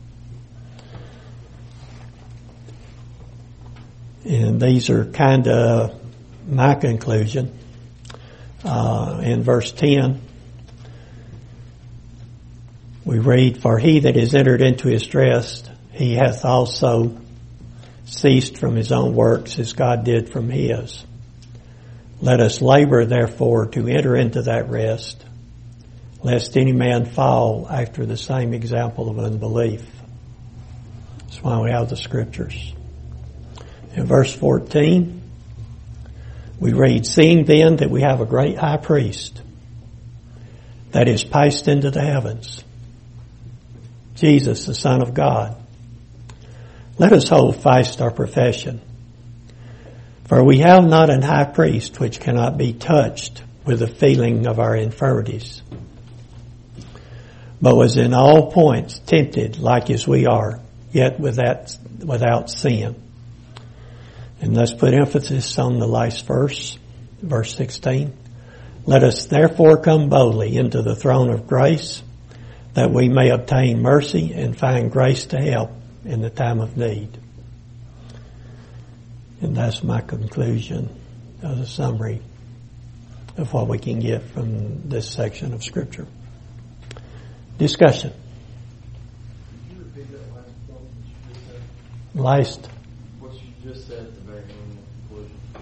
And these are kind of my conclusion. In verse 10, we read, "For he that is entered into his rest, he hath also ceased from his own works as God did from his. Let us labor, therefore, to enter into that rest, lest any man fall after the same example of unbelief. That's why we have the scriptures. In verse 14, we read, seeing then that we have a great high priest that is passed into the heavens, Jesus, the Son of God, let us hold fast our profession. For we have not an high priest which cannot be touched with the feeling of our infirmities, but was in all points tempted like as we are, yet without sin. And let's put emphasis on the last verse, verse 16. Let us therefore come boldly into the throne of grace, that we may obtain mercy and find grace to help in the time of need. And that's my conclusion of the summary of what we can get from this section of Scripture. Discussion. Could you repeat that last point that you just said? Last. What you just said at the very end of the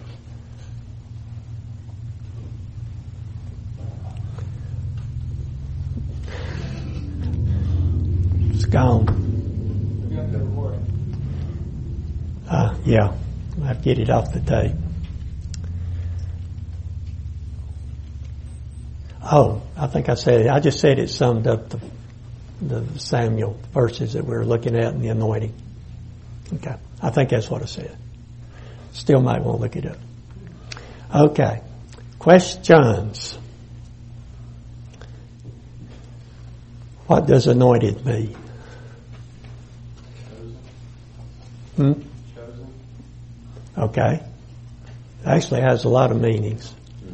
conclusion. It's gone. We're going to go to work. Yeah. I have to get it off the tape. Oh, I think I said it. I just said it summed up the Samuel verses that we were looking at in the anointing. Okay. I think that's what I said. Still might want to look it up. Okay. Questions. What does anointed mean? Chosen. Okay. Actually has a lot of meanings.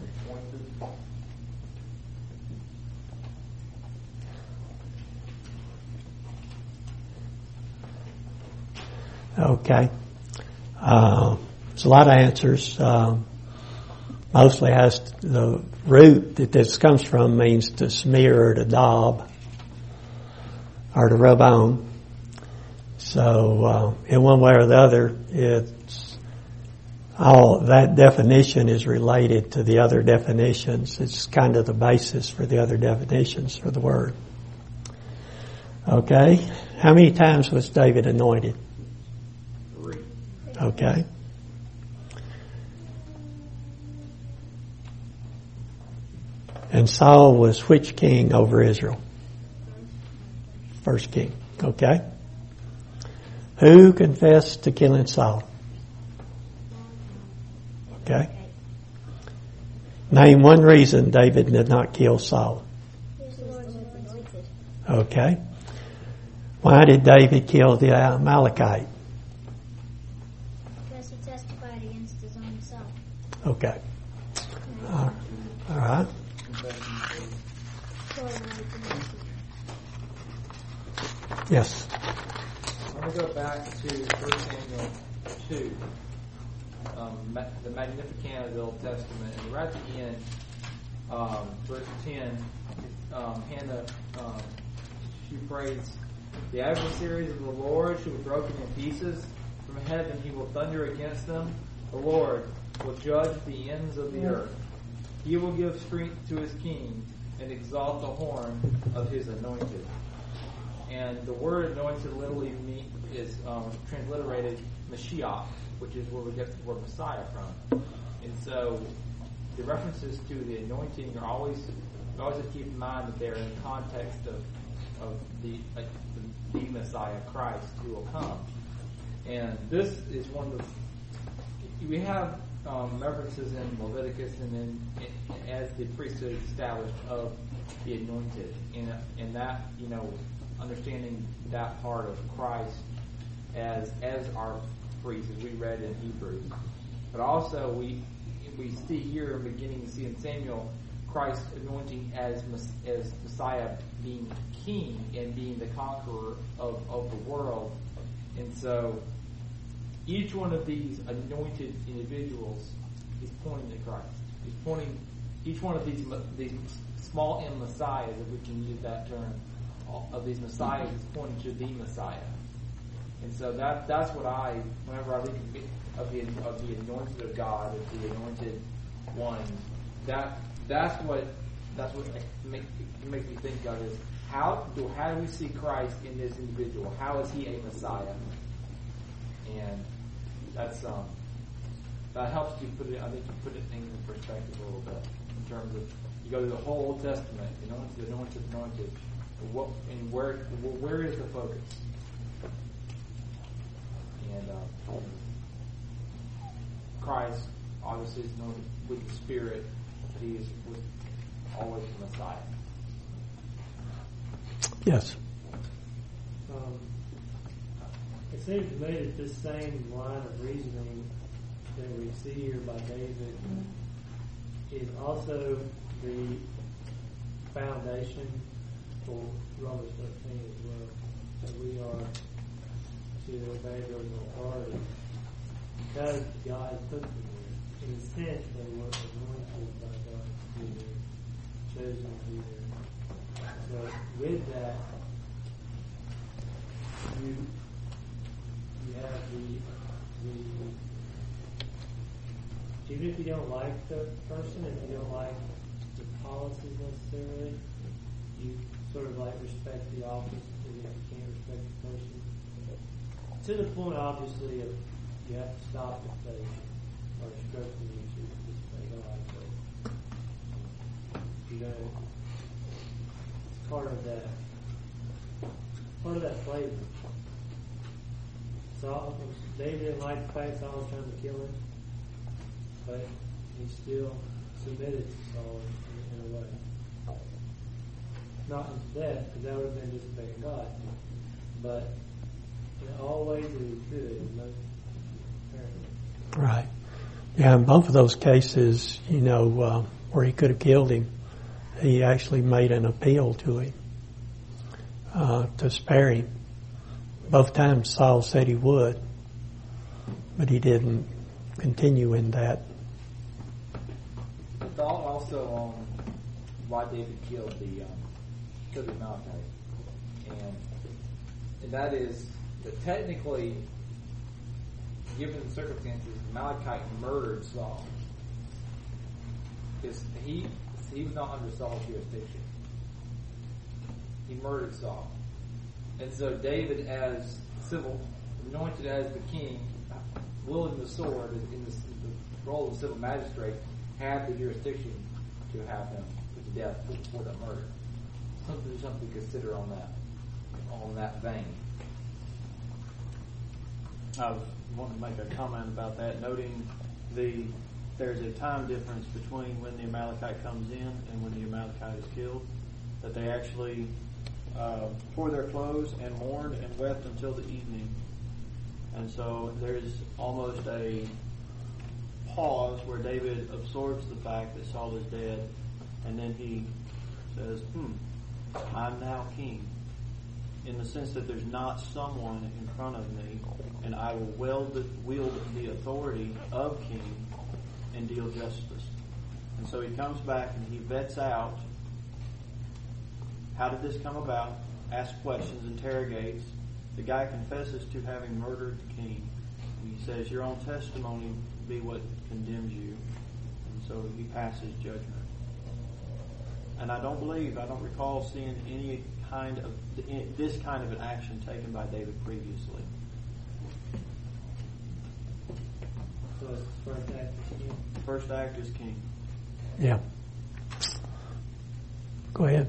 Okay. There's a lot of answers. Mostly has the root that this comes from means to smear or to daub or to rub on. So, in one way or the other, it's all that definition is related to the other definitions. It's kind of the basis for the other definitions for the word. Okay. How many times was David anointed? 3. Okay. And Saul was which king over Israel? First king. Okay. Who confessed to killing Saul? Okay. Name one reason David did not kill Saul. Okay. Why did David kill the Amalekite? Because he testified against his own self. Okay. All right. Yes. I want to go back to 1 Samuel 2, the Magnificat of the Old Testament, and right at the end, verse 10, Hannah, she prays, the adversaries of the Lord shall be broken in pieces. From heaven he will thunder against them. The Lord will judge the ends of the earth. He will give strength to his king and exalt the horn of his anointed. And the word anointed literally is transliterated Mashiach, which is where we get the word Messiah from. And so the references to the anointing are always have to keep in mind that they're in the context of the Messiah, Christ, who will come. And this is one of the, we have references in Leviticus and then as the priesthood is established of the anointed, and that, understanding that part of Christ as our priest, as we read in Hebrews. But also we see here, beginning to see in Samuel, Christ anointing as Messiah, being king and being the conqueror of the world. And so each one of these anointed individuals is pointing to Christ. He's pointing, each one of these small M messiahs, if we can use that term, of these messiahs is pointing to the Messiah. And so that's what whenever I think of the anointed of God, of the anointed ones, that's what makes me think of is how do we see Christ in this individual? How is he a Messiah? And that's that helps you put it. I think you put things in perspective a little bit in terms of you go to the whole Old Testament, anointed. Where is the focus? And Christ obviously is known with the Spirit, but he was always the Messiah. Yes. It seems to me that this same line of reasoning that we see here by David is also the foundation for Romans 13 as well. That we are to obey those authorities because God took them there. In a sense, they were anointed by God to be there, chosen to be there. So with that, you have the even if you don't like the person, if you don't like the policies necessarily, you sort of like respect the office, and if you can't respect the person. To the point, obviously, of you have to stop if they are instructing you to disobey God. But you know, it's part of that flavor. Saul, David didn't like the fact Saul was trying to kill him, but he still submitted to Saul in a way. Not into death, because that would have been disobeying God, but in all ways that he could, apparently. Right. Yeah, in both of those cases, where he could have killed him, he actually made an appeal to him to spare him. Both times Saul said he would, but he didn't continue in that. The thought also on why David killed the Amalekite, and that is that technically, given the circumstances, Amalekite murdered Saul because he was not under Saul's jurisdiction. He murdered Saul. And so David, as anointed as the king, wielding the sword in the role of civil magistrate, had the jurisdiction to have him put to death for that murder. Something to consider on that vein. I was wanting to make a comment about that, noting there's a time difference between when the Amalekite comes in and when the Amalekite is killed, that they actually tore their clothes and mourned and wept until the evening. And so there's almost a pause where David absorbs the fact that Saul is dead, and then he says, I'm now king. In the sense that there's not someone in front of me, and I will wield the authority of king and deal justice. And so he comes back and he vets out, how did this come about? Asks questions, interrogates. The guy confesses to having murdered the king. And he says, your own testimony be what condemns you. And so he passes judgment. And I don't recall seeing this kind of an action taken by David previously. So it's the first act is king? First act is king. Yeah. Go ahead.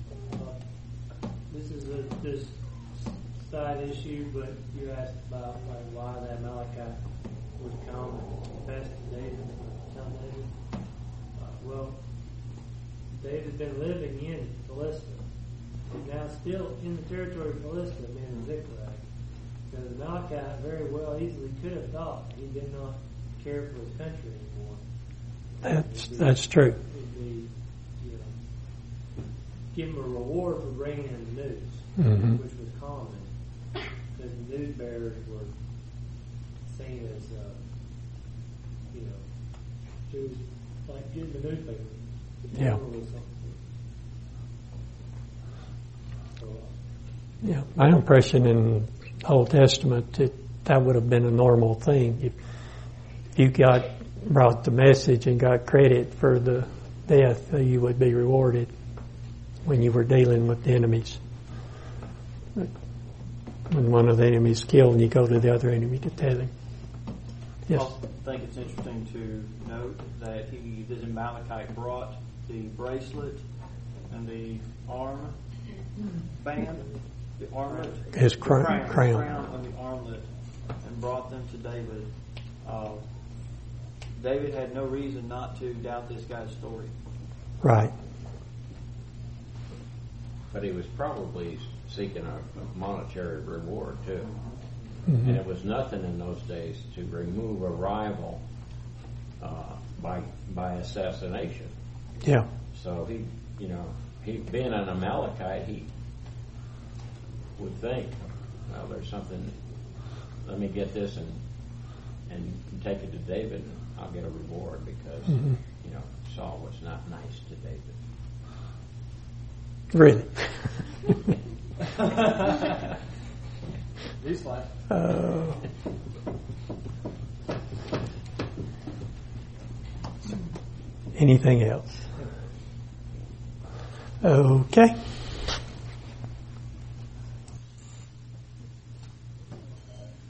This is this side issue, but you asked about why that Amalekite would come and confess to David, tell David. Well, David's been living in Philistia. He's now still in the territory of Philistia, meaning Ziklag. So the Amalekite very well easily could have thought he did not care for his country anymore. That's true. It'd be, give him a reward for bringing him the news, which was common, because the news bearers were seen as, it was like getting the newspaper. Yeah. Yeah. My impression in Old Testament, that would have been a normal thing. If you brought the message and got credit for the death, you would be rewarded when you were dealing with the enemies. When one of the enemies killed, and you go to the other enemy to tell him. Yes. I think it's interesting to note that this Amalekite brought the bracelet and the arm band, the armlet, his crown and the armlet, and brought them to David. David had no reason not to doubt this guy's story. Right. But he was probably seeking a monetary reward too. Mm-hmm. And it was nothing in those days to remove a rival by assassination. Yeah. So he being an Amalekite, he would think, well, there's something. Let me get this and take it to David, and I'll get a reward because Saul was not nice to David. Really. He's like. Anything else? Okay.